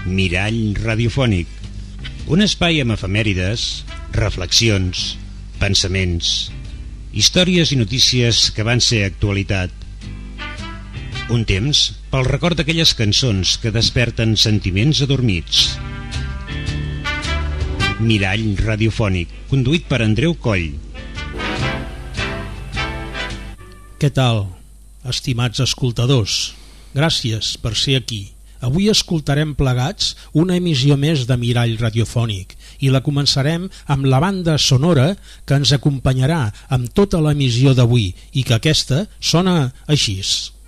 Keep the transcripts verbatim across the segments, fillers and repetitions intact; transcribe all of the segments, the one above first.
Mirall radiofònic, un espai amb efemèrides, reflexions, pensaments, històries i notícies que van ser actualitat. Un temps pel record d'aquelles cançons que desperten sentiments adormits. Mirall radiofònic, conduït per Andreu Coll. Què tal, estimats escoltadors? Gràcies per ser aquí. Avui escoltarem plegats una emissió més de Mirall radiofònic i la començarem amb la banda sonora que ens acompanyarà amb tota l'emissió d'avui i que aquesta sona així.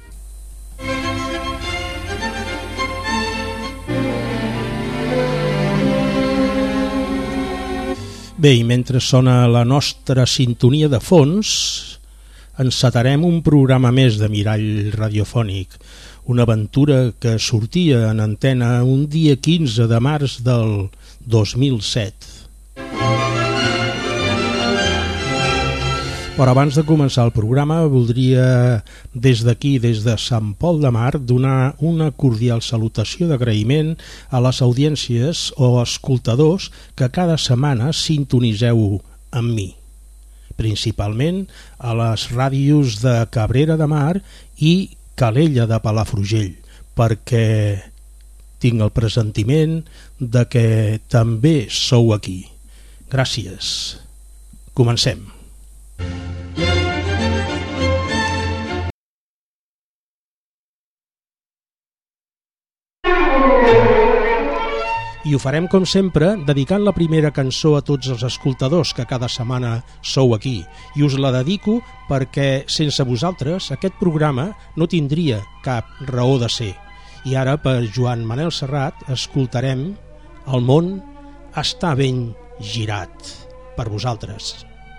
Bé, i mentre sona la nostra sintonia de fons, encetarem un programa més de Mirall radiofònic, una aventura que sortia en antena un dia quinze de març del dos mil set. Però abans de començar el programa voldria des d'aquí, des de Sant Pol de Mar, donar una cordial salutació d'agraïment a les audiències o escoltadors que cada setmana sintoniseu amb mi, principalment a les ràdios de Cabrera de Mar i Calella de Palafrugell, perquè tinc el pressentiment de que també sou aquí. Gràcies. Comencem. I ho farem com sempre dedicant la primera cançó a tots els escoltadors que cada setmana sou aquí, i us la dedico perquè sense vosaltres aquest programa no tindria cap raó de ser. I ara per Joan Manel Serrat escoltarem El món està ben girat, per vosaltres.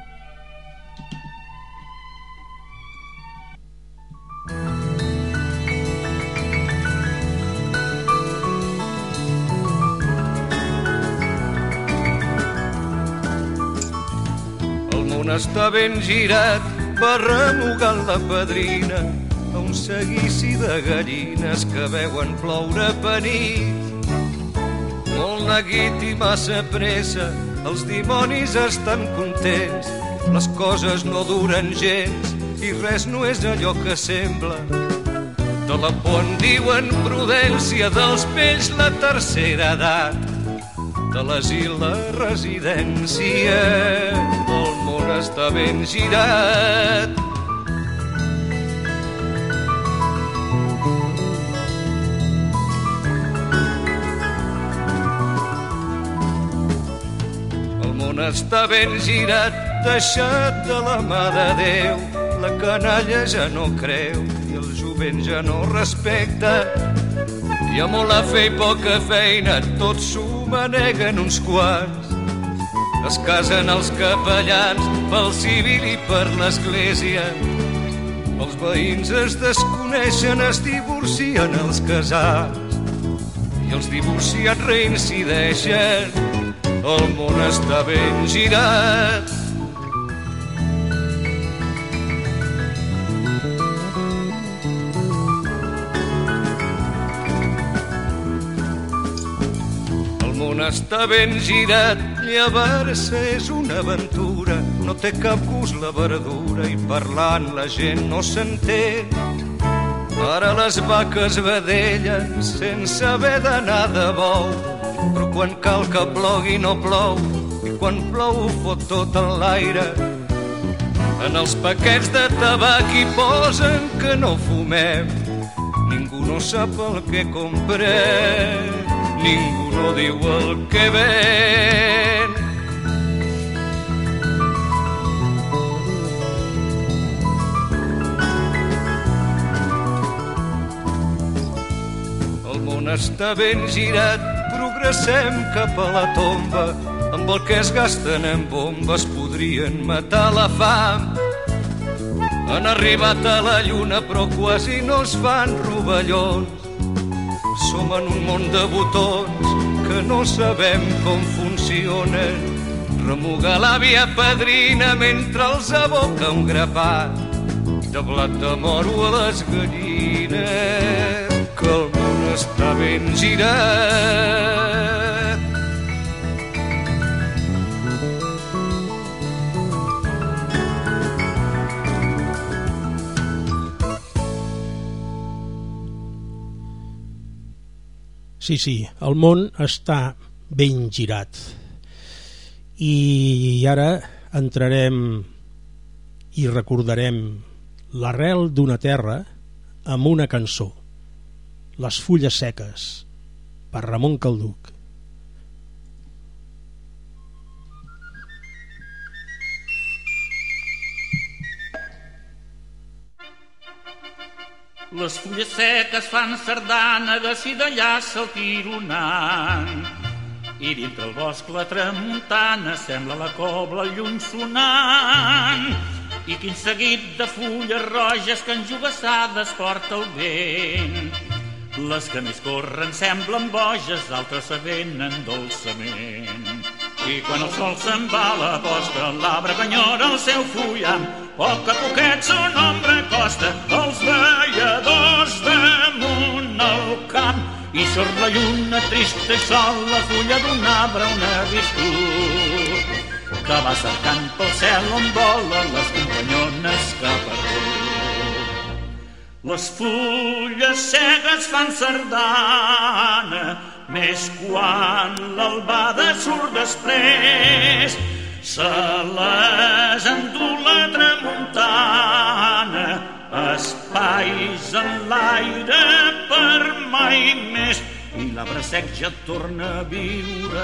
Està ben girat, va remugant la padrina a un seguici de gallines que veuen ploure per nit. Molt neguit i massa pressa, els dimonis estan contents, les coses no duren gens i res no és allò que sembla. De la por en diuen prudència, dels pells la tercera edat, de l'asil la residència. El món està ben girat. El món està ben girat, deixat de la mà de Déu. La canalla ja no creu i el jovent ja no respecta. Hi ha molt a fer i poca feina, tots s'ho maneguen uns quants. Es casen els capellans pel civil i per l'església. Els veïns es desconeixen, es divorcien els casats i els divorciats reincideixen. El món està ben girat. El món està ben girat, llevar-se és una aventura, no té cap gust la verdura i parlant la gent no s'entén. Ara les vaques vedellen sense haver d'anar de bou, però quan cal que plogui no plou i quan plou ho fot tot en l'aire. En els paquets de tabac hi posen que no fumem, ningú no sap el que comprem, ningú no diu el que ven. El món està ben girat, progressem cap a la tomba. Amb el que es gasten en bombes podrien matar la fam. Han arribat a la lluna però quasi no es fan rovellons. Som en un món de botons que no sabem com funcionen. Remuga l'àvia padrina mentre els aboca un grapat de blat de moro a les gallines. Que el món està ben girat. Sí, sí, el món està ben girat. I ara entrarem i recordarem l'arrel d'una terra amb una cançó, Les fulles seques, per Ramon Calduc. Les fulles seques fan sardana de si d'allà saltironant, i dintre el bosc la tramuntana sembla la cobla lluny sonant, i quin seguit de fulles roges que enjogassades porta el vent. Les que més corren semblen boges, altres s'avenen dolçament. I quan el sol se'n va a la posta, l'arbre que enyora el seu fullam, poc a poquet son ombra costa els balladors damunt el camp. I surt la lluna trista i sol, la fulla d'un arbre on ha viscut, que va cercant pel cel on volen les companyones que ha perdut. Les fulles cegues fan sardana, més quan l'albada surt després, se les endú la tramuntana, espais en l'aire per mai més, i l'arbre sec ja torna a viure.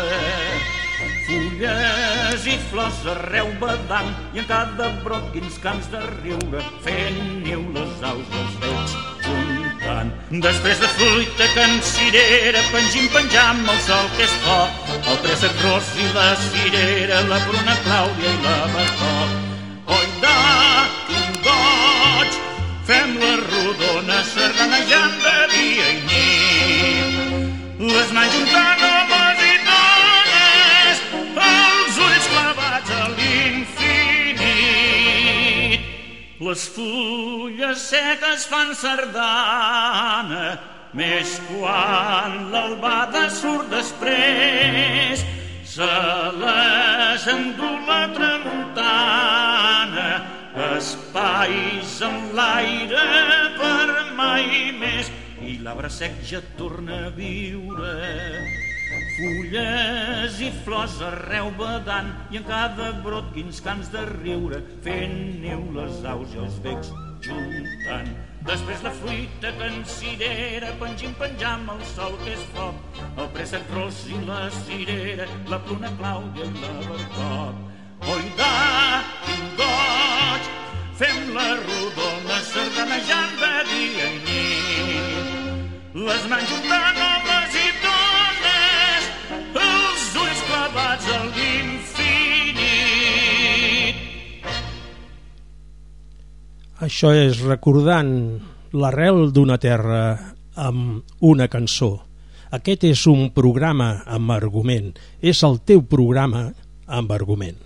Fulles i flors arreu badant, i en cada brot quins cants de riure, fent niu les aus dels veig juntant. Després de fruita que en cirera, pengim penjam el sol que és foc, el préssec ros i la cirera, la pruna Clàudia i la barcoc. Oida, quin goig, fem la rodona serranejant de dia i nit, les mans juntant homes i dones, els ulls clavats a l'infinit. Les fulles seques fan sardana, més quan l'albada surt després, se les endú la tramuntana, espais en l'aire per mai més, i l'arbre sec ja torna a viure. Fulles i flors arreu badant, i en cada brot quins cants de riure, fent niu les aus i els becs juntant. Després la fruita que en cirera, pengim penjam el sol que és foc, el préssec ros i la cirera, la pruna Clàudia i la barcoc. Oida, quin goig, fem la rodona sardanejant de dia i nit, les mans juntant homes i dones, els ulls clavats a l'infinit. Això és recordant l'arrel d'una terra amb una cançó. Aquest és un programa amb argument, és el teu programa amb argument.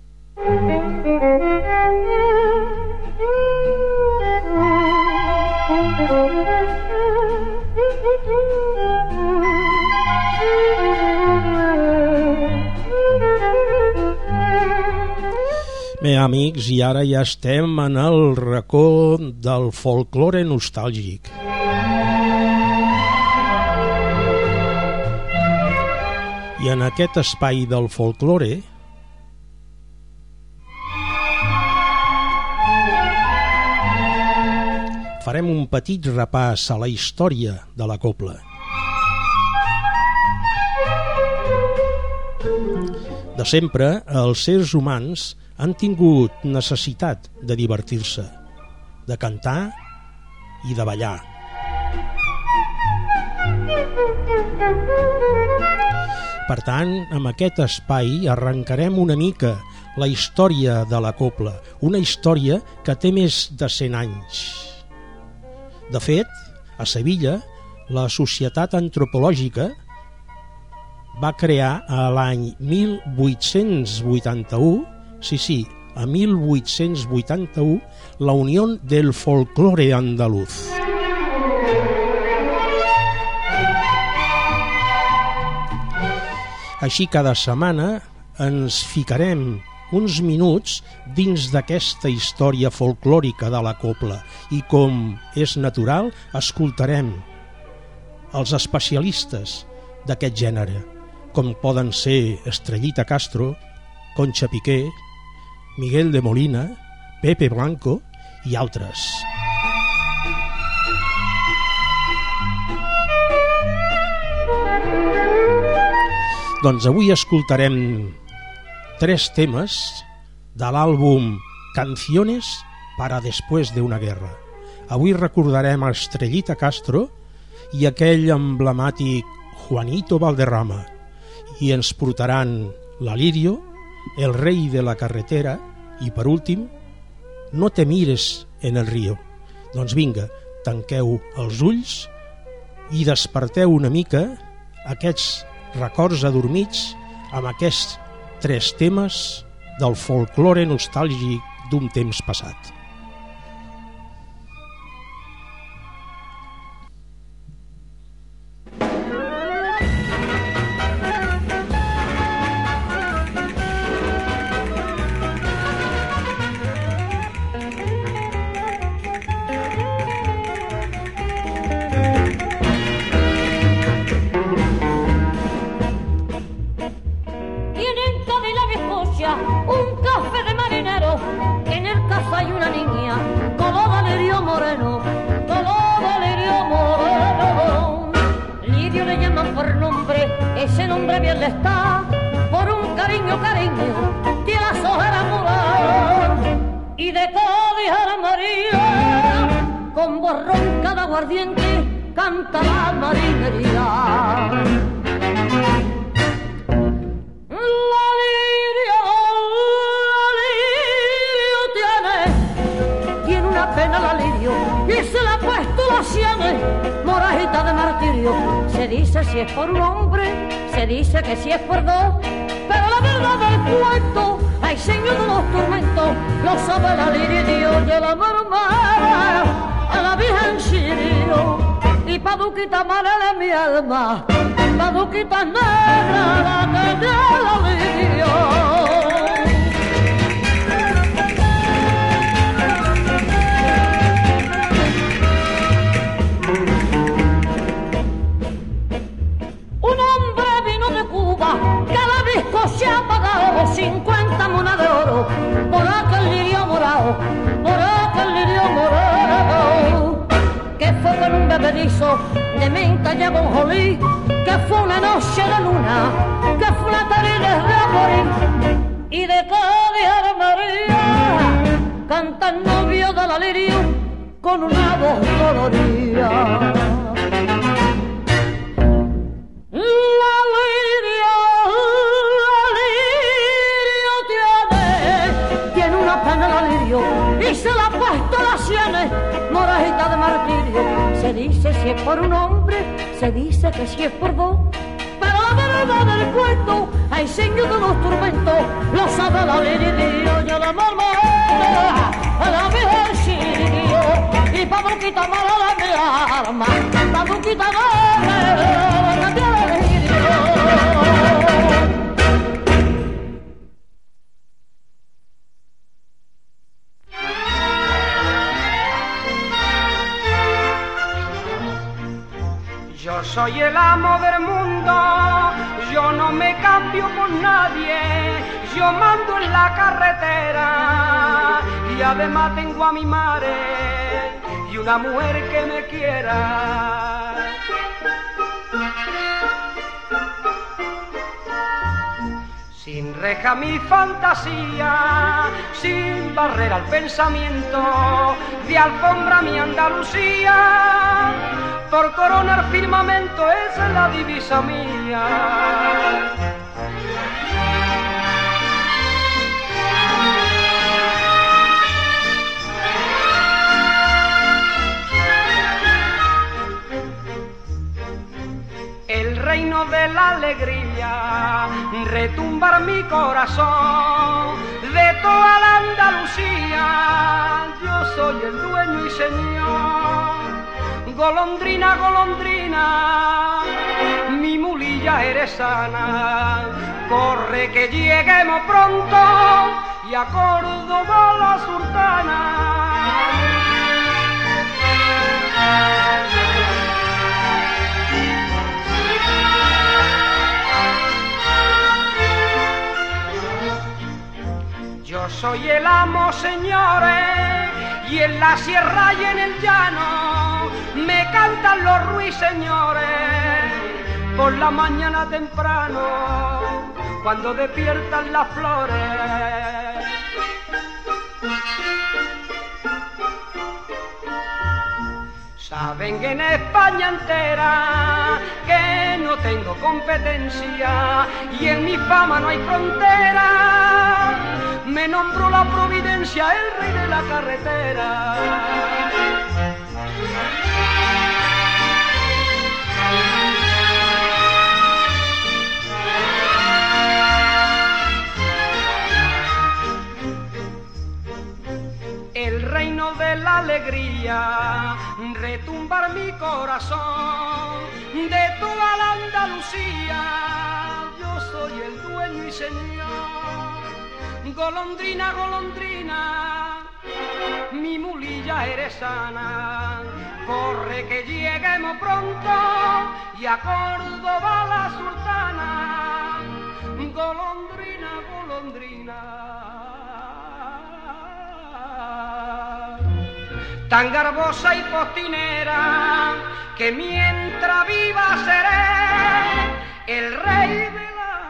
Bé, amics, i ara ja estem en el racó del folklore nostàlgic. I en aquest espai del folklore farem un petit repàs a la història de la cobla. De sempre, els éssers humans han tingut necessitat de divertir-se, de cantar i de ballar. Per tant, amb aquest espai arrencarem una mica la història de la cobla, una història que té més de cent anys. De fet, a Sevilla, la Societat Antropològica va crear a l'any mil vuit-cents vuitanta-u, sí, sí, a mil vuit-cents vuitanta-u, la Unión del Folclore Andaluz. Així cada setmana ens ficarem uns minuts dins d'aquesta història folclòrica de la cobla i, com és natural, escoltarem els especialistes d'aquest gènere, com poden ser Estrellita Castro, Concha Piqué, Miguel de Molina, Pepe Blanco i altres. Doncs avui escoltarem tres temes de l'àlbum Canciones para después de una guerra. Avui recordarem a Estrellita Castro i aquell emblemàtic Juanito Valderrama, i ens portaran la Lirio, El rei de la carretera i, per últim, No te mires en el río. Doncs vinga, tanqueu els ulls i desperteu una mica aquests records adormits amb aquests tres temes del folklore nostàlgic d'un temps passat. Ese nombre bien le está, por un cariño, cariño, tiene las ojeras moradas. Y de Cádiz a la María, con voz ronca de aguardiente, canta la marinería. La lirio, la lirio tiene, tiene una pena la lirio, y se le ha puesto las sienes, morajita de martirio. Se dice si es por un hombre, se dice que si es por dos, pero la verdad del cuento, hay señor de los tormentos, lo sabe la lirio y la marmara, a la virgen Sirio, y paduquita mala de mi alma, paduquita negra la que te la lirio. Se ha pagado cincuenta monedas de oro por aquel lirio morado, por aquel lirio morado, que fue con un bebedizo de menta y ajonjolí, que fue una noche de luna, que fue una tarde de morir. Y de Cádiz a la María canta el novio de la lirio con una voz dolorida. La lirio, y se la ha puesto las sienes, morajita de martirio. Se dice si es por un hombre, se dice que si es por dos, pero la verdad del cuento, hay señor de los tormentos, lo sabe la lirio y la marmara, la virgen Sirio, y paduquita mala la mi alma, paduquita mala la mi lirio. Yo soy el amo del mundo, yo no me cambio por nadie, yo mando en la carretera y además tengo a mi madre y una mujer que me quiera. Sin reja mi fantasía, sin barrera al pensamiento, de alfombra mi Andalucía, por coronar firmamento, esa es la divisa mía. El reino de la alegría, retumbar mi corazón, de toda la Andalucía, yo soy el dueño y señor Golondrina, golondrina, mi mulilla eres sana, corre que lleguemos pronto y a Córdoba la sultana. Yo soy el amo, señores, y en la sierra y en el llano me cantan los ruiseñores por la mañana temprano, cuando despiertan las flores. Saben que en España entera que no tengo competencia y en mi fama no hay frontera. Me nombró la providencia el rey de la carretera. El reino de la alegría, retumbar mi corazón, de toda la Andalucía, yo soy el dueño y señor. Golondrina, golondrina, mi mulilla eres sana, corre que lleguemos pronto y a Córdoba la sultana. Golondrina, golondrina, tan garbosa y postinera, que mientras viva seré el rey de la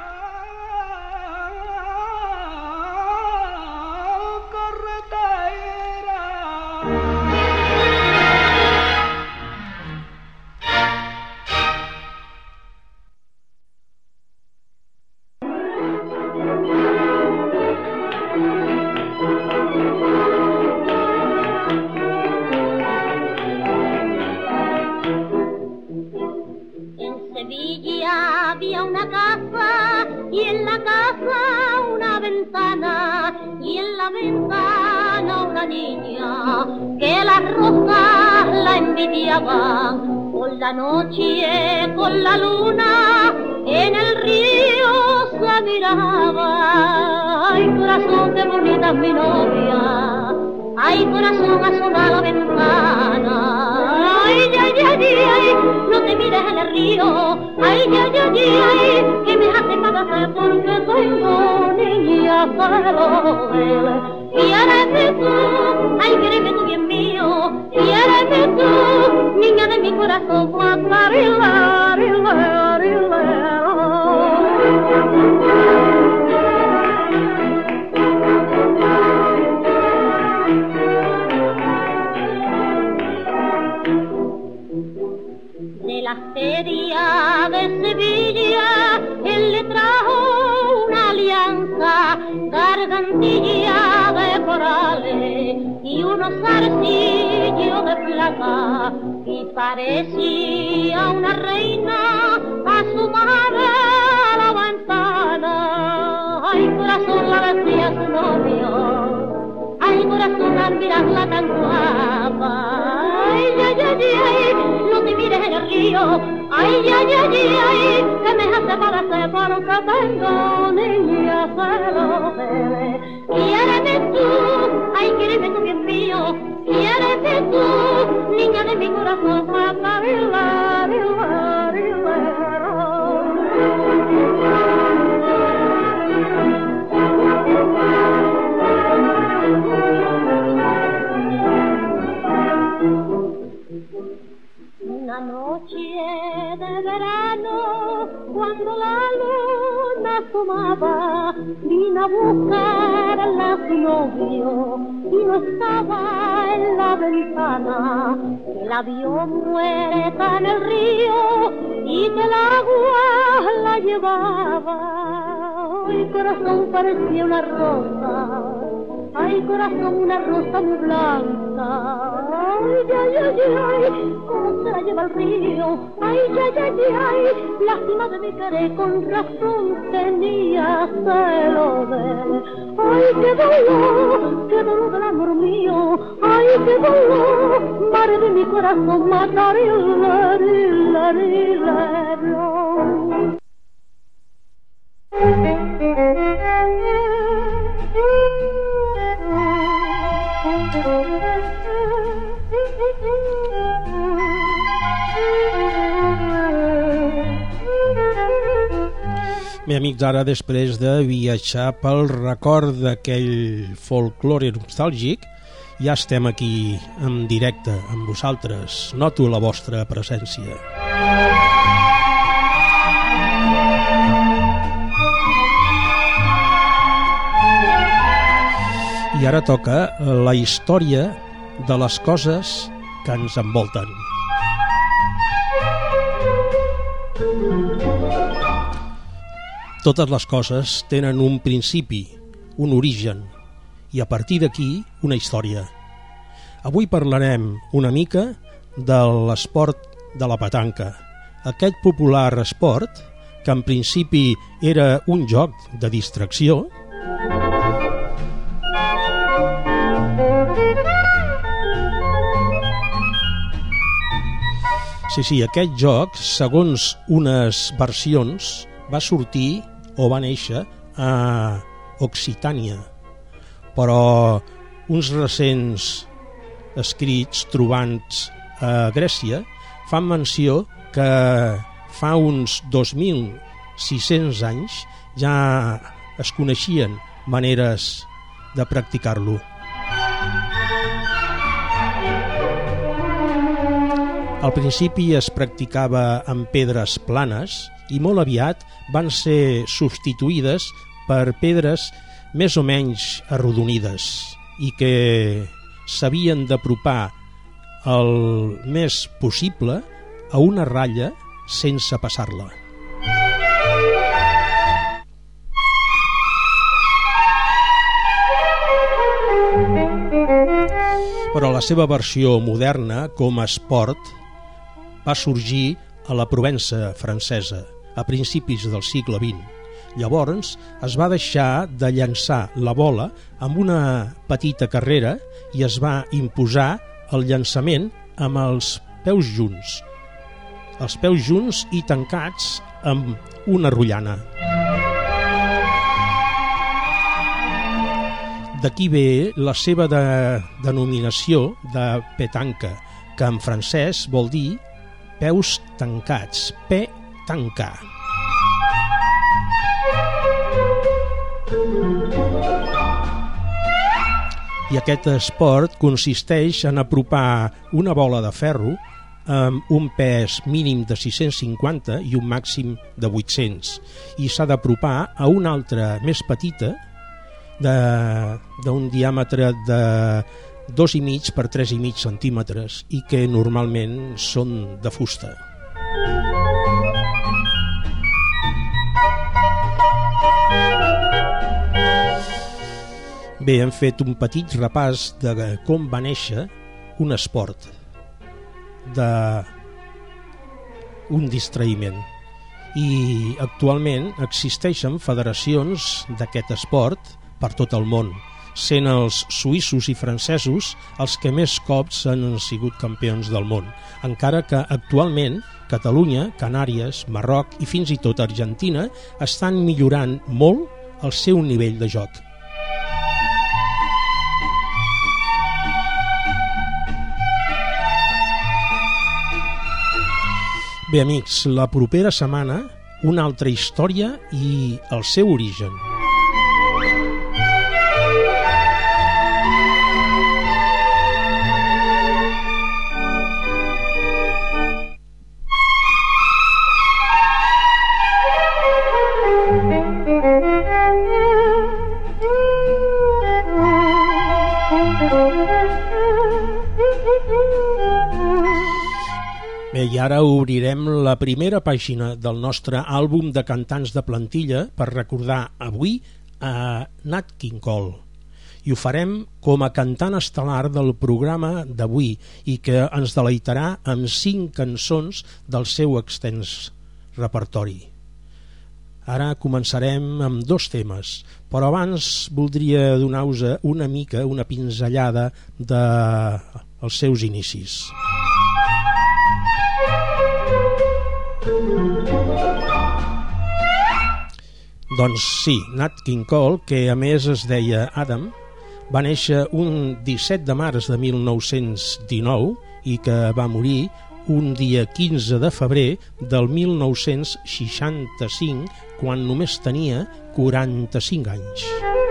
había una casa y en la casa una ventana y en la ventana una niña que las rosas la envidiaban. Por la noche con la luna en el río se miraba. Ay, corazón, qué bonita es mi novia. Ay, corazón, asoma la ventana. Ay, ay, ay, ay, no te mires en el río. Ay, ay, ay, ay, que me hace padecer porque tengo niña celo de él. Quiéreme tú, ay, quiéreme tú bien mío. Quiéreme tú, niña de mi corazón. Guacarila, rila, rila. De la feria de Sevilla él le trajo una alianza, gargantilla de corales y unos zarcillos de plata, y parecía una reina asomada a la ventana. Ay, corazón, la decía su novio. Ay, corazón, al mirarla tan guapa. Ay, ay, ay, ay, no te mires en el río. Ay, ay, ay, ay, que me hace padecer porque tengo niña celo de él. Quiéreme tú, ay, quiéreme tú bien mío. Quiéreme tú, niña de mi corazón. Guacarila, rila, rila. Una noche de verano, cuando la luna asomaba, vino a buscar a su novio y no estaba en la ventana. Que la vio muerta en el río y que el agua la llevaba. Ay, corazón, parecía una rosa. Ay, corazón, una rosa muy blanca. Ay, ay, ay, ay, ¿cómo será lleva el río. Ay, ay, ay, ay, lástima de mi querer, con razón tenía celo de él. Ay, qué dolor, qué dolor del amor mío. Ay, qué dolor, madre de mi corazón, matar y la, la, la, la. Bé, amics, ara després de viatjar pel record d'aquell folklore nostàlgic, ja estem aquí en directe amb vosaltres. Noto la vostra presència. I ara toca la història de les coses que ens envolten. Totes les coses tenen un principi, un origen, i a partir d'aquí una història. Avui parlarem una mica de l'esport de la petanca, aquest popular esport que en principi era un joc de distracció, Sí, sí, aquest joc, segons unes versions, va sortir o va néixer a Occitània, però uns recents escrits trobants a Grècia fan menció que fa uns dos mil sis-cents anys ja es coneixien maneres de practicar-lo. Al principi es practicava amb pedres planes i molt aviat van ser substituïdes per pedres més o menys arrodonides i que s'havien d'apropar el més possible a una ratlla sense passar-la. Però la seva versió moderna com a esport va sorgir a la Provença francesa a principis del segle vint. Llavors es va deixar de llançar la bola amb una petita carrera i es va imposar el llançament amb els peus junts, els peus junts i tancats amb una rotllana. D'aquí ve la seva de, denominació de petanca, que en francès vol dir peus tancats, pe tancar. I aquest esport consisteix en apropar una bola de ferro amb un pes mínim de sis-cents cinquanta i un màxim de vuit-cents, i s'ha d'apropar a una altra més petita d'un diàmetre de dos i mig per tres i mig centímetres i que normalment són de fusta. Bé, hem fet un petit repàs de com va néixer un esport, d'un distraïment. I actualment existeixen federacions d'aquest esport per tot el món, sent els suïssos i francesos els que més cops han sigut campions del món, encara que actualment Catalunya, Canàries, Marroc i fins i tot Argentina estan millorant molt el seu nivell de joc. Bé, amics, la propera setmana una altra història i el seu origen. Bé, i ara obrirem la primera pàgina del nostre àlbum de cantants de plantilla per recordar avui a Nat King Cole. i ho farem com a cantant estel·lar del programa d'avui i que ens deleitarà amb cinc cançons del seu extens repertori. Ara començarem amb dos temes, però abans voldria donar-vos una mica, una pinzellada dels seus inicis. Doncs sí, Nat King Cole, que a més es deia Adam, va néixer un disset de març de mil nou-cents dinou i que va morir un dia quinze de febrer del mil nou-cents seixanta-cinc, quan només tenia quaranta-cinc anys.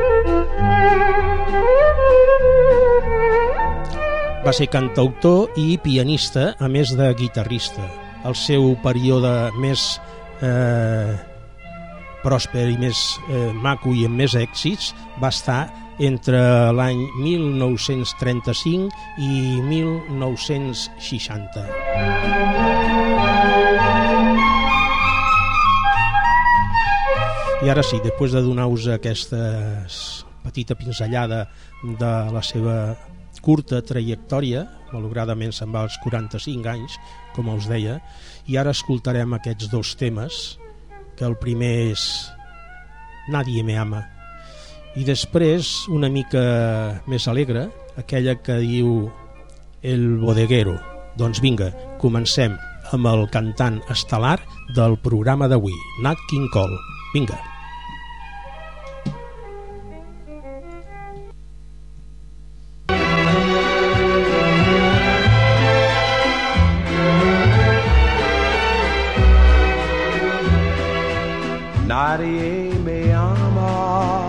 Va ser cantautor i pianista, a més de guitarrista. El seu període més eh, pròsper i més eh, maco i amb més èxits va estar entre l'any mil nou-cents trenta-cinc i mil nou-cents seixanta. I ara sí, després de donar-vos aquesta petita pinzellada de la seva curta trajectòria, malauradament se'n va als quaranta-cinc anys, com us deia, i ara escoltarem aquests dos temes, que el primer és Nadie me ama, i després una mica més alegre, aquella que diu El bodeguero. Doncs vinga, comencem amb el cantant estel·lar del programa d'avui, Nat King Cole. Vinga. Nadie me ama,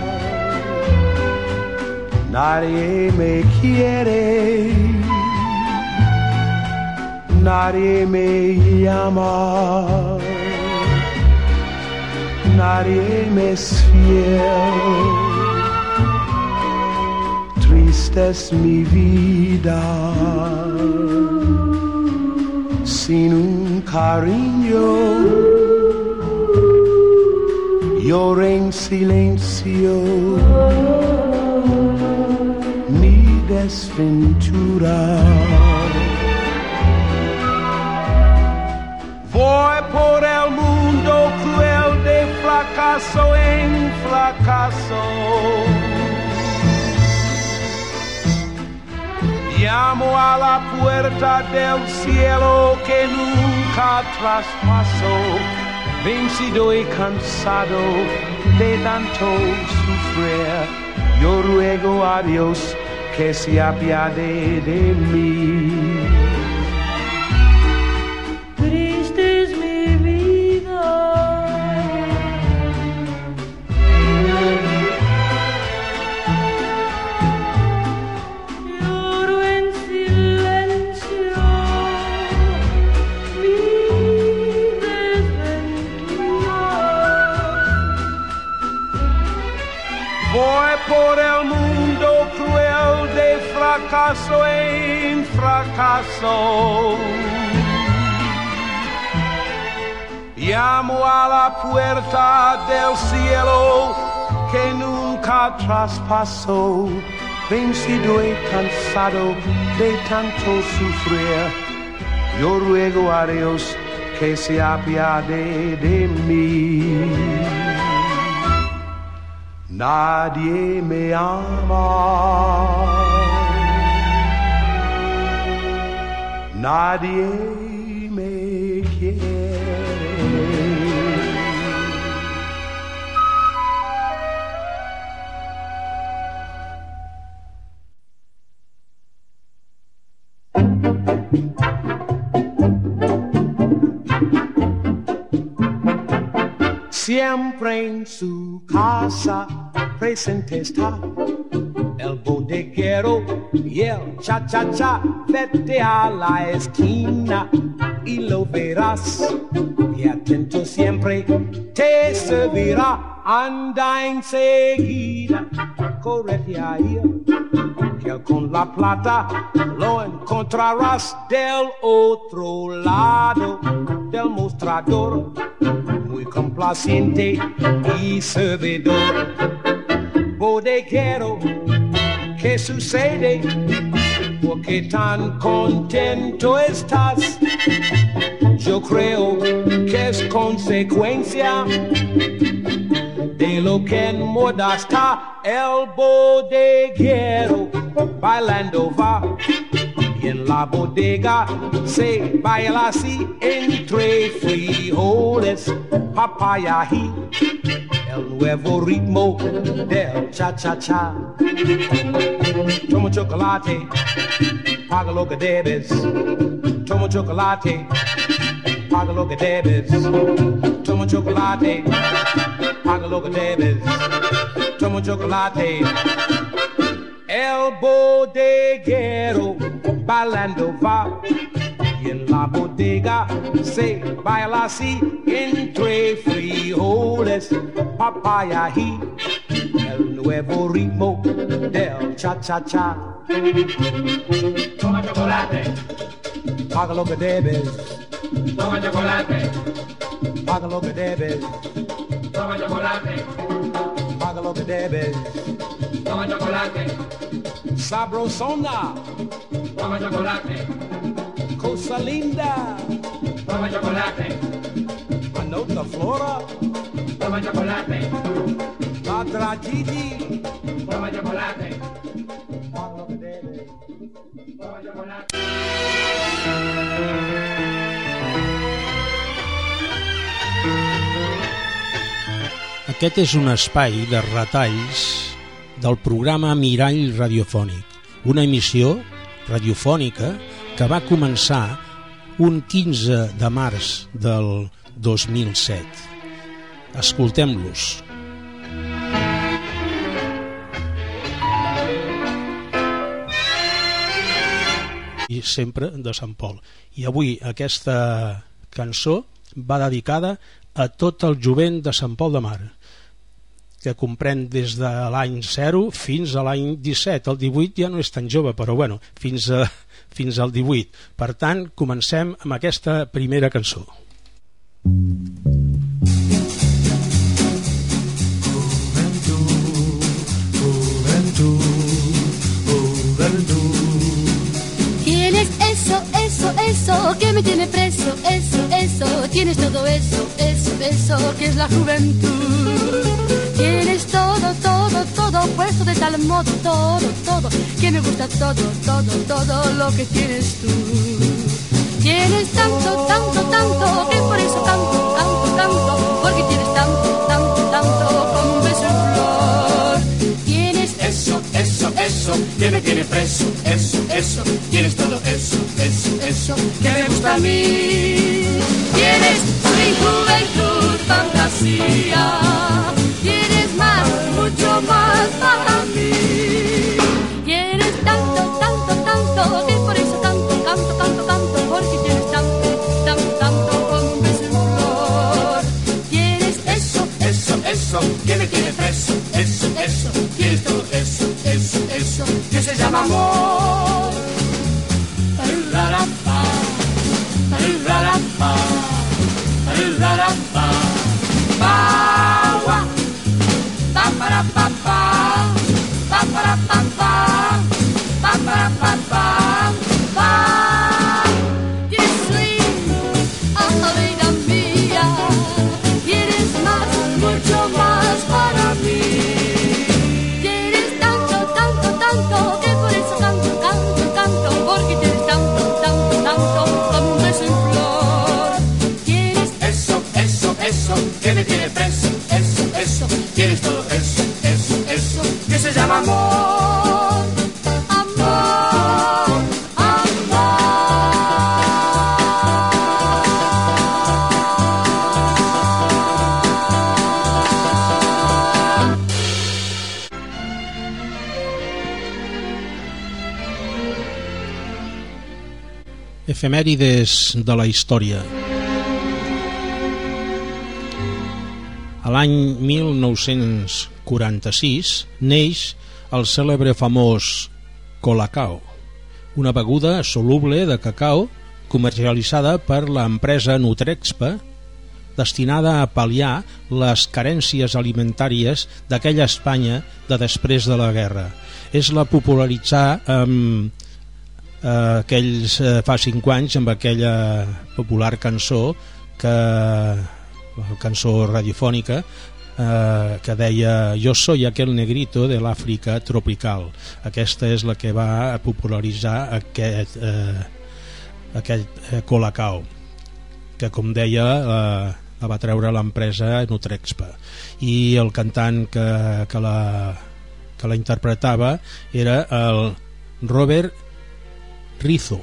nadie me quiere, nadie me llama, nadie me es fiel. Triste es mi vida sin un cariño. Lloro en silencio mi desventura. Voy por el mundo cruel de fracaso en fracaso. Llamo a la puerta del cielo que nunca traspaso. Vencido y cansado de tanto sufrir, yo ruego a Dios que se apiade de mí. Triste es mi vida, lloro en silencio mi Voy por el mundo cruel de fracaso en fracaso. Llamo a la puerta del cielo que nunca traspaso. Vencido y cansado de tanto sufrir, yo ruego a Dios que se apiade de mí. Nadie me ama, nadie me quiere. Siempre en su casa presente está el bodeguero y el cha-cha-cha. Vete a la esquina y lo verás, y atento siempre te servirá. Anda enseguida, corre ahí, que con la plata lo encontrarás del otro lado del mostrador, muy complaciente y servidor. bodeguero, ¿qué sucede? ¿Por qué tan contento estás? Yo creo que es consecuencia de lo que en moda está. El bodeguero bailando va, y en la bodega se baila así, entre frijoles, papaya y el nuevo ritmo del cha-cha-cha. Toma chocolate, paga lo que debes. Toma chocolate, paga lo que debes. Toma chocolate, paga lo que debes. Toma chocolate. El bodeguero bailando va, y en la bodega se baila así, entre frijoles, papaya y el nuevo ritmo del cha-cha-cha. Toma chocolate, paga lo que debes. Toma chocolate, paga lo que debes. Toma chocolate, paga lo que debes. Toma chocolate, sabrosona. Toma chocolate, cosa linda. Toma chocolate, anota flora. Toma chocolate, la tragedi. Toma chocolate, paga lo que debes. Toma chocolate. Aquest és un espai de retalls del programa Mirall Radiofònic, una emissió radiofònica que va començar un quinze de març del dos mil set. Escoltem-los. I sempre de Sant Pol. I avui aquesta cançó va dedicada a tot el jovent de Sant Pol de Mar, que comprèn des de l'any zero fins a l'any disset. El divuit ja no és tan jove, però bueno, fins, a, fins al divuit. Per tant, comencem amb aquesta primera cançó. ¿Quién es eso, eso, eso que me tiene preso? Eso, eso, tienes todo eso, eso, eso que es la juventud. Tienes todo, todo, todo puesto de tal modo, todo, todo, que me gusta todo, todo, todo lo que tienes tú. Tienes tanto, tanto, tanto, que por eso canto, canto, canto, porque tienes tanto, tanto, tanto como un beso en flor. Tienes eso, eso, eso, que me tiene preso, eso, eso, tienes todo eso, eso, eso, que me gusta a mí. Tienes mi juventud, fantasía. Tienes más, mucho más para mí. Tienes tanto, tanto, tanto, que por eso canto, canto, canto, canto, porque tienes tanto, tanto, tanto como un beso en flor. Tienes eso, eso, eso, que me tiene preso, eso, eso, tienes todo eso, eso, eso, que se llama amor. Ra-ra-pa, ra-ra-pa, ra-ra-pa, pa-wa. Para pa pa, pa para pa pa, pa para pa pa, pa. Tienes swing, oh vida mía, tienes más, mucho más para mí. Tienes tanto, tanto, tanto, que por eso canto, canto, canto, porque tienes tanto, tanto, tanto, como un beso en flor. Tienes eso, eso, eso, que me tiene preso, eso, eso, tienes todo eso, eso, eso, que se llama amor, amor, amor. Efemèrides de la història. A l'any mil nou-cents quaranta-sis neix el cèlebre famós Colacao, una beguda soluble de cacau comercialitzada per l'empresa Nutrexpa destinada a pal·liar les carències alimentàries d'aquella Espanya de després de la guerra. És la popularitzar amb eh, aquells eh, fa cinc anys amb aquella popular cançó que, la cançó radiofònica eh, que deia "Yo soy aquel negrito de l'Àfrica tropical". Aquesta és la que va popularitzar aquest, eh, aquest eh, Colacao, que com deia eh, la va treure l'empresa Nutrexpa, i el cantant que, que, la, que la interpretava era el Robert Rizzo.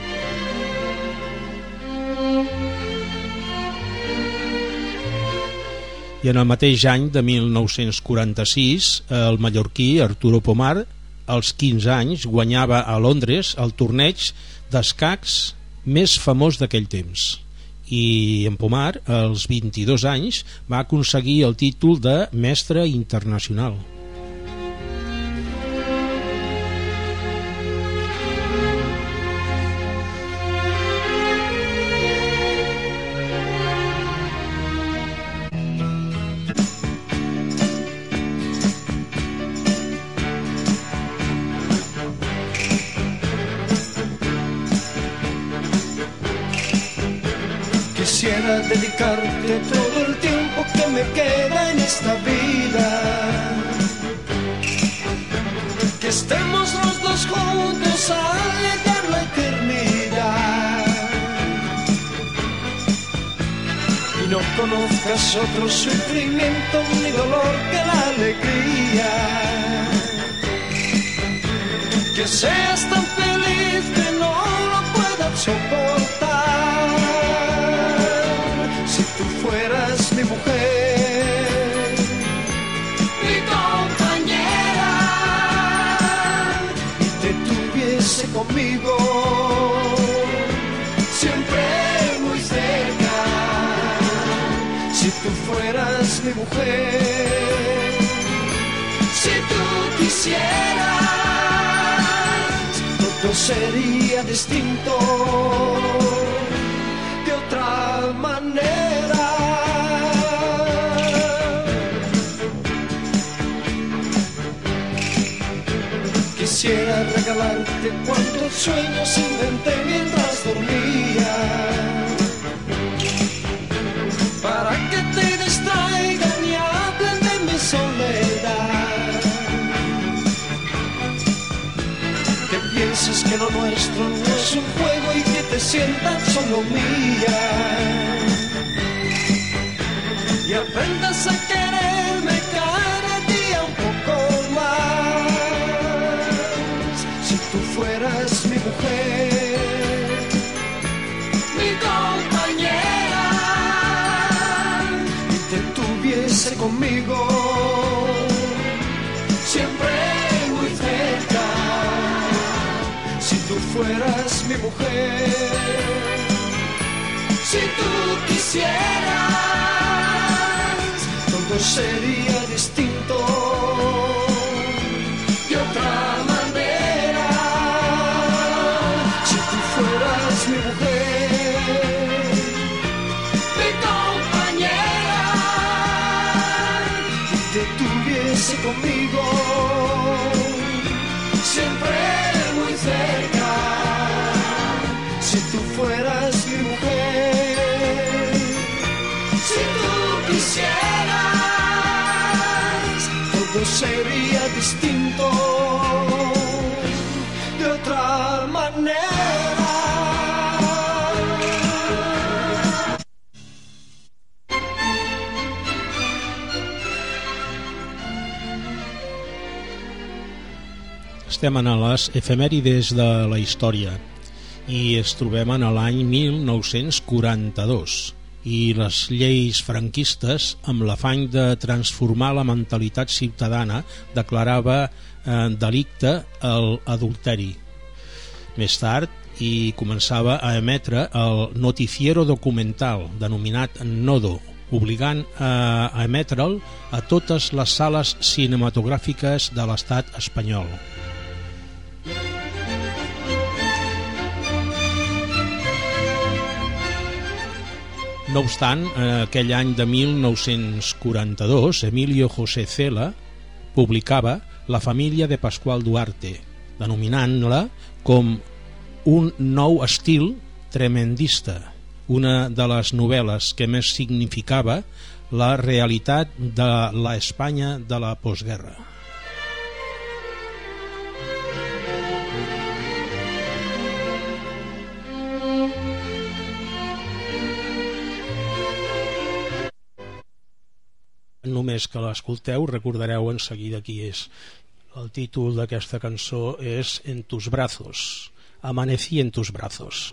I en el mateix any de mil nou-cents quaranta-sis el mallorquí Arturo Pomar, als quinze anys, guanyava a Londres el torneig d'escacs més famós d'aquell temps, i en Pomar als vint-i-dos anys va aconseguir el títol de mestre internacional. Quisiera dedicarte todo el tiempo que me queda en esta vida, que estemos los dos juntos al llegar la eternidad y no conozcas otro sufrimiento ni dolor que la alegría, que seas tan feliz que no lo puedas soportar. Si tú fueras mi mujer, mi compañera, y te tuviese conmigo, siempre muy cerca. Si tú fueras mi mujer, si tú quisieras, todo sería distinto de otra manera. Quisiera regalarte cuantos sueños inventé mientras dormía, para que te distraigan y hablen de mi soledad, que pienses que lo nuestro no es un juego y que te sientas solo mía, y aprendas a quererme cada día un poco más. Si tú fueras mi mujer, mi compañera, y te tuviese conmigo, siempre muy cerca. Si tú fueras mi mujer, si tú quisieras, todo sería distinto de otra manera. Si tú fueras mi mujer, mi compañera, y te tuviese conmigo, siempre muy cerca. Si tú fueras mi mujer, si tú quisieras, todo sería distinto de otra manera. Estem en les efemèrides de la història i ens trobem en l'any mil nou-cents quaranta-dos, i les lleis franquistes, amb l'afany de transformar la mentalitat ciutadana, declarava eh, delicte l'adulteri. Més tard hi començava a emetre el noticiero documental, denominat Nodo, obligant a emetre'l a totes les sales cinematogràfiques de l'estat espanyol. No obstant, aquell any de mil nou-cents quaranta-dos, Emilio José Cela publicava La família de Pascual Duarte, denominant-la com un nou estil tremendista, una de les novel·les que més significava la realitat de la Espanya de la postguerra. Només que l'escolteu recordareu en seguida qui és. El títol d'aquesta cançó és En tus brazos, Amanecí en tus brazos.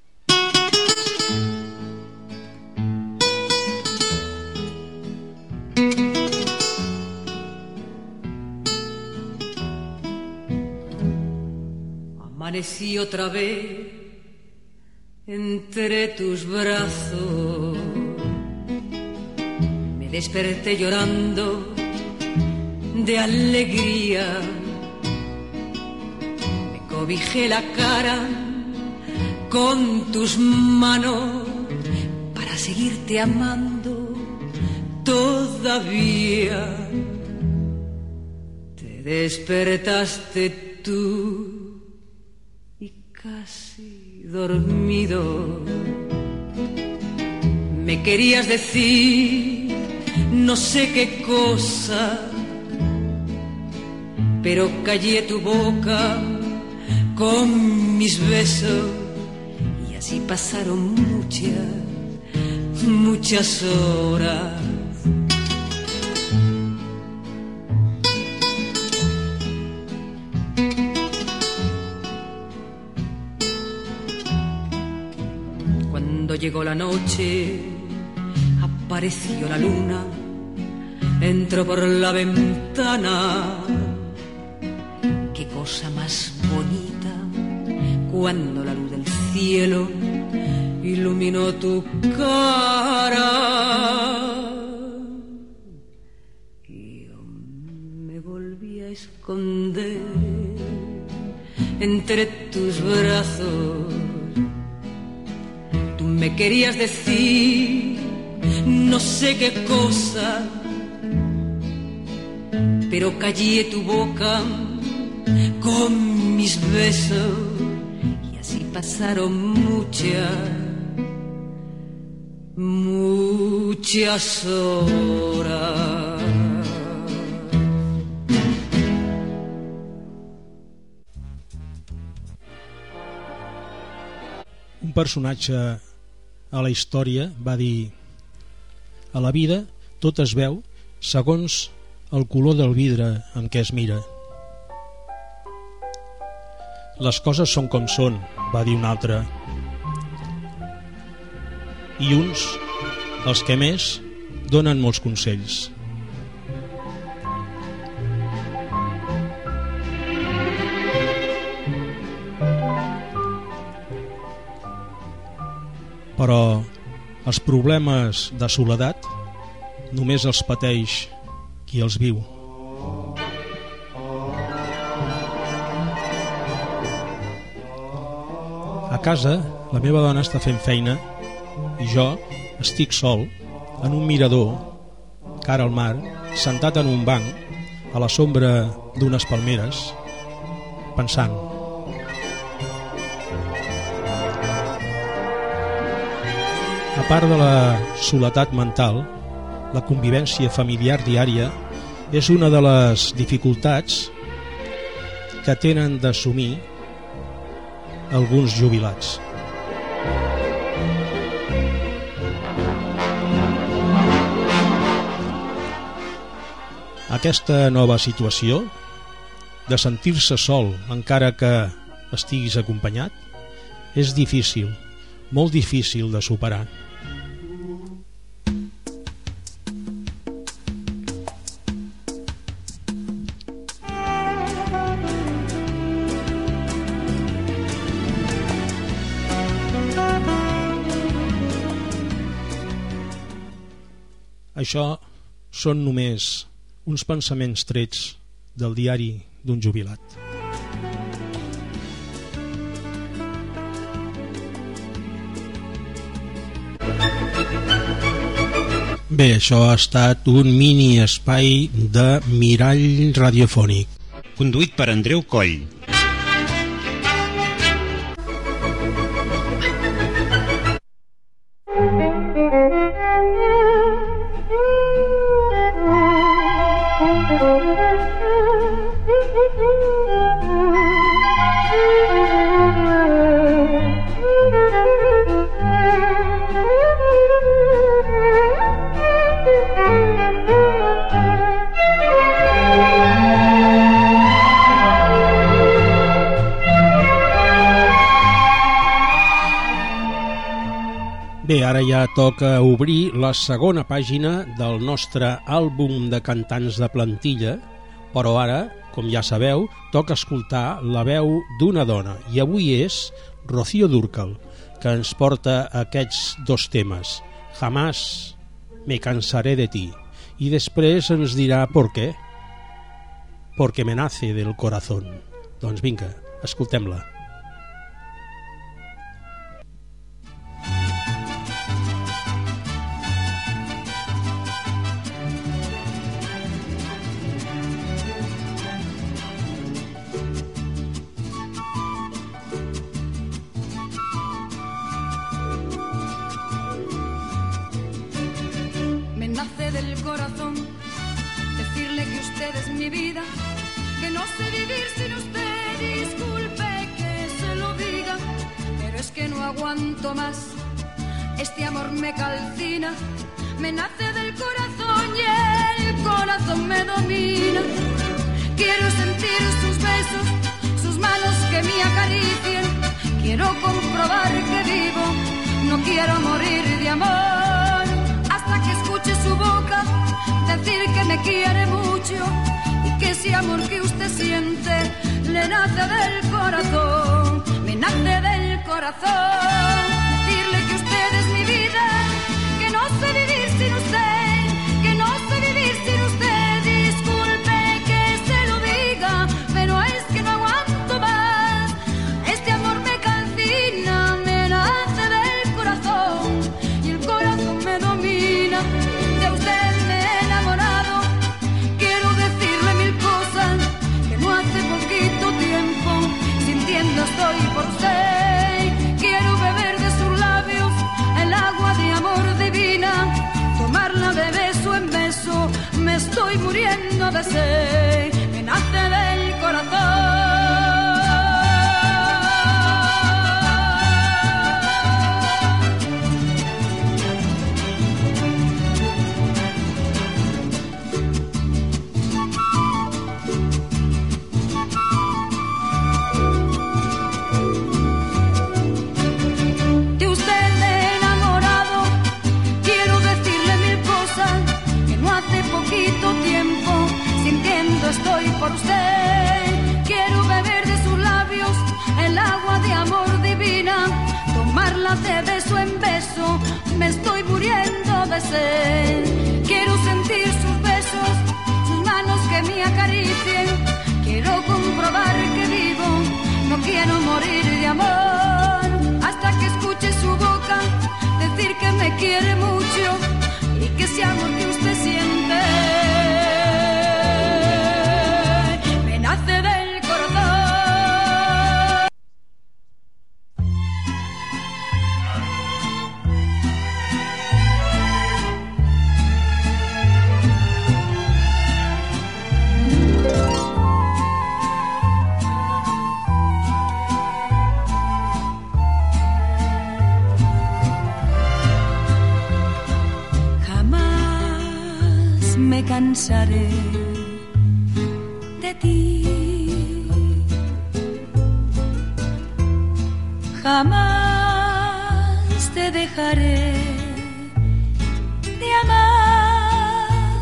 Amanecí otra vez entre tus brazos, me desperté llorando de alegría, me cobijé la cara con tus manos para seguirte amando todavía. Te despertaste tú casi dormido, me querías decir no sé qué cosa, pero callé tu boca con mis besos y así pasaron muchas, muchas horas. Llegó la noche, apareció la luna, entró por la ventana. Qué cosa más bonita cuando la luz del cielo iluminó tu cara. Y yo me volví a esconder entre tus brazos. Me querías decir no sé qué cosa, pero callé tu boca con mis besos y así pasaron muchas, muchas horas. Un personatge a la història va dir: a la vida tot es veu segons el color del vidre en què es mira. Les coses són com són, va dir un altre, i uns, els que més, donen molts consells. Però els problemes de soledat només els pateix qui els viu. A casa, la meva dona està fent feina i jo estic sol en un mirador, cara al mar, sentat en un banc, a la sombra d'unes palmeres, pensant. A part de la soledat mental, la convivència familiar diària és una de les dificultats que tenen d'assumir alguns jubilats. Aquesta nova situació de sentir-se sol encara que estiguis acompanyat és difícil, molt difícil de superar. Això són només uns pensaments trets del diari d'un jubilat. Bé, això ha estat un mini espai de mirall radiofònic. Conduït per Andreu Coll. Bé, ara ja toca obrir la segona pàgina del nostre àlbum de cantants de plantilla, però ara, com ja sabeu, toca escoltar la veu d'una dona, i avui és Rocío Dúrcal, que ens porta aquests dos temes, Jamás me cansaré de ti, i després ens dirà per què, porque me nace del corazón. Doncs vinga, escoltem-la. Aguanto más, este amor me calcina, me nace del corazón y el corazón me domina. Quiero sentir sus besos, sus manos que me acaricien, quiero comprobar que vivo, no quiero morir de amor. Hasta que escuche su boca decir que me quiere mucho y que ese amor que usted siente le nace del corazón, me nace del corazón. Decirle que usted es mi vida, que no sé vivir sin usted, que no sé vivir sin usted. Disculpe que se lo diga, pero es que no aguanto más. Este amor me calcina, me nace del corazón y el corazón me domina. De usted me he enamorado, quiero decirle mil cosas que no hace poquito tiempo sintiendo estoy por usted. Quiero beber de sus labios el agua de amor divina, tomarla de beso en beso, me estoy muriendo de sed, me nace del corazón. Estoy por usted, quiero beber de sus labios el agua de amor divina, tomarla de beso en beso, me estoy muriendo de sed. Quiero sentir sus besos, sus manos que me acaricien, quiero comprobar que vivo, no quiero morir de amor. Hasta que escuche su boca decir que me quiere mucho y que ese amor que usted siente me cansaré de ti, jamás te dejaré de amar.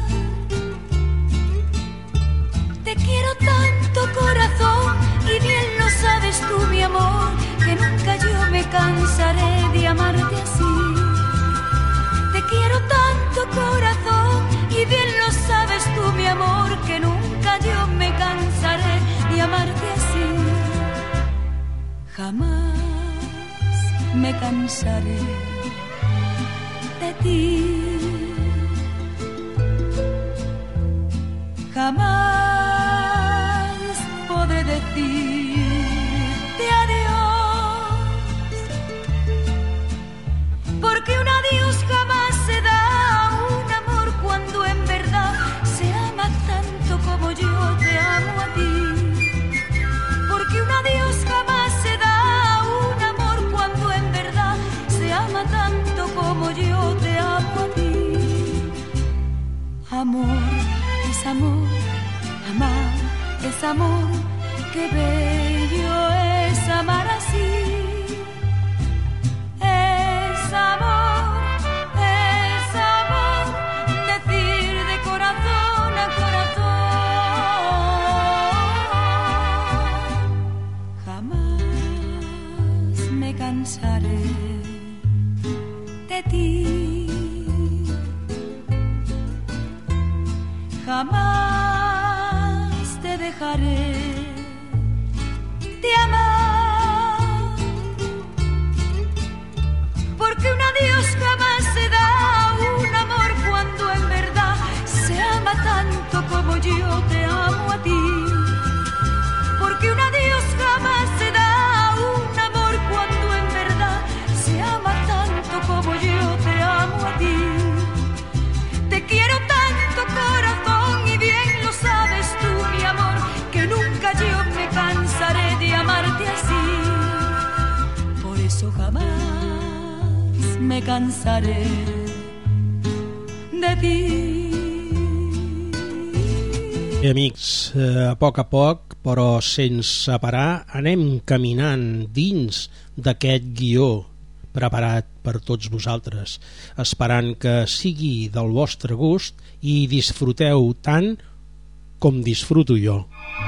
Te quiero tanto, corazón, y bien lo sabes tú, mi amor, que nunca yo me cansaré de amarte así. Te quiero tanto, corazón, y bien lo sabes tú, mi amor, que nunca yo me cansaré de amarte así. Jamás me cansaré de ti. jamás podré decirte adiós, porque un adiós jamás se da a un amor cuando en verdad se ama tanto como yo te amo a ti, porque un adiós jamás se da a un amor cuando en verdad se ama tanto como yo te amo a ti. Amor es amor, amar es amor, qué bello es amar así. Es amor, es amor, decir de corazón a corazón. Jamás me cansaré de ti. Jamás te dejaré de amar, porque un adiós jamás se da a un amor cuando en verdad se ama tanto como yo te amo a ti, porque un adiós jamás se da a un amor cuando en verdad se ama tanto como yo te amo a ti. Te quiero tanto, corazón, y bien lo sabes tú, mi amor, que nunca yo me cansaré de amarte así. Por eso jamás me cansaré de ti. I amics, a poc a poc, però sense parar, anem caminant dins d'aquest guió preparat per tots vosaltres, esperant que sigui del vostre gust i disfruteu tant com disfruto jo.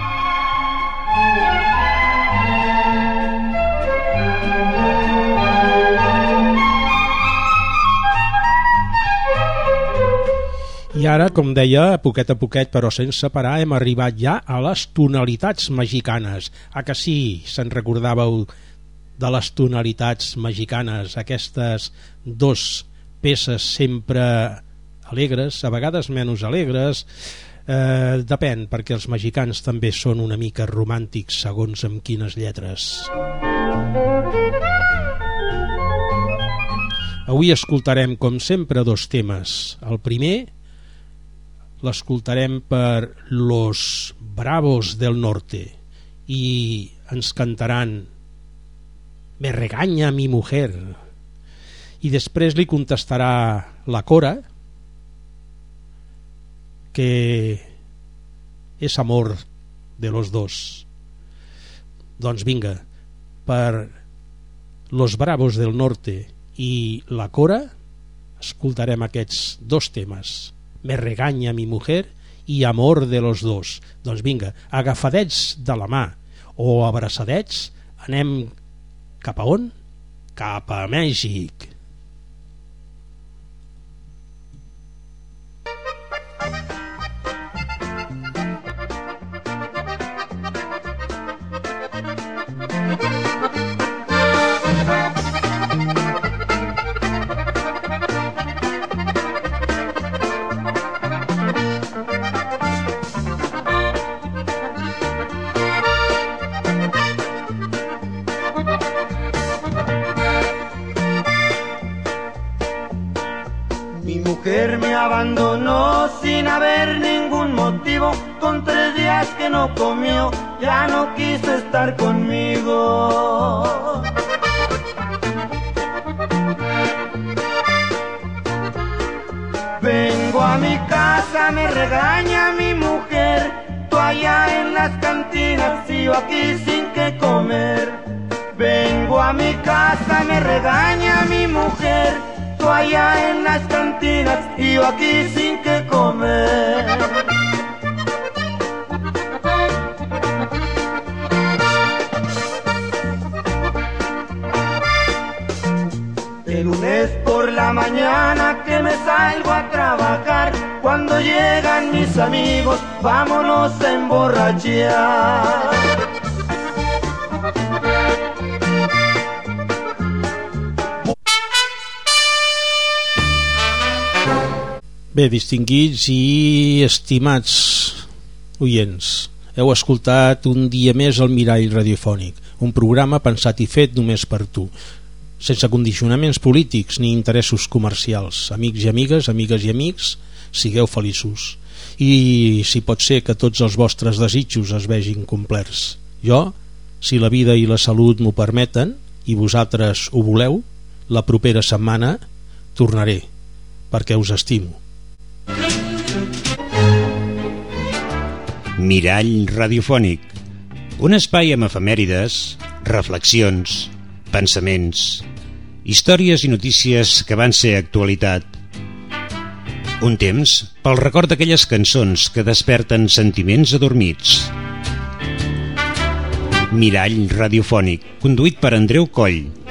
I ara, com deia, a poquet a poquet, però sense parar, hem arribat ja a les tonalitats mexicanes. Ah, que sí, se'n recordàveu de les tonalitats mexicanes, aquestes dos peces sempre alegres, a vegades menys alegres, eh, depèn, perquè els mexicans també són una mica romàntics segons amb quines lletres. Avui escoltarem, com sempre, dos temes. El primer l'escoltarem per Los Bravos del Norte i ens cantaran Me regaña mi mujer, i després li contestarà la Cora, que és amor de los dos. Doncs vinga, per Los Bravos del Norte i la Cora escoltarem aquests dos temes, Me regaña mi mujer i amor de los dos. Doncs vinga, agafadets de la mà o abraçadets, anem cap a on? Cap a Mèxic. Me abandonó sin haber ningún motivo, con tres días que no comió, ya no quiso estar conmigo. Vengo a mi casa, me regaña mi mujer, tú allá en las cantinas y yo aquí sin que comer. Vengo a mi casa, me regaña mi mujer, tú allá en las cantinas y yo aquí sin que comer. El lunes por la mañana que me salgo a trabajar, cuando llegan mis amigos, vámonos a emborrachar. Bé, distingits i estimats oients, heu escoltat un dia més el Mirall Radiofònic, un programa pensat i fet només per tu, sense condicionaments polítics ni interessos comercials. Amics i amigues, amigues i amics, sigueu feliços. I si pot ser que tots els vostres desitjos es vegin complerts. Jo, si la vida i la salut m'ho permeten, i vosaltres ho voleu, la propera setmana tornaré, perquè us estimo. Mirall Radiofònic, un espai amb efemèrides, reflexions, pensaments, històries i notícies que van ser actualitat. Un temps pel record d'aquelles cançons que desperten sentiments adormits. Mirall Radiofònic, conduït per Andreu Coll.